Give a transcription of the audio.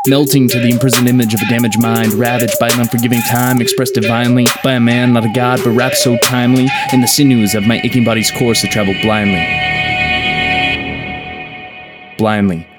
Melting to the imprisoned image of a damaged mind, ravaged by an unforgiving time, expressed divinely by a man, not a god, but rap so timely in the sinews of my aching body's course to travel blindly. Blindly.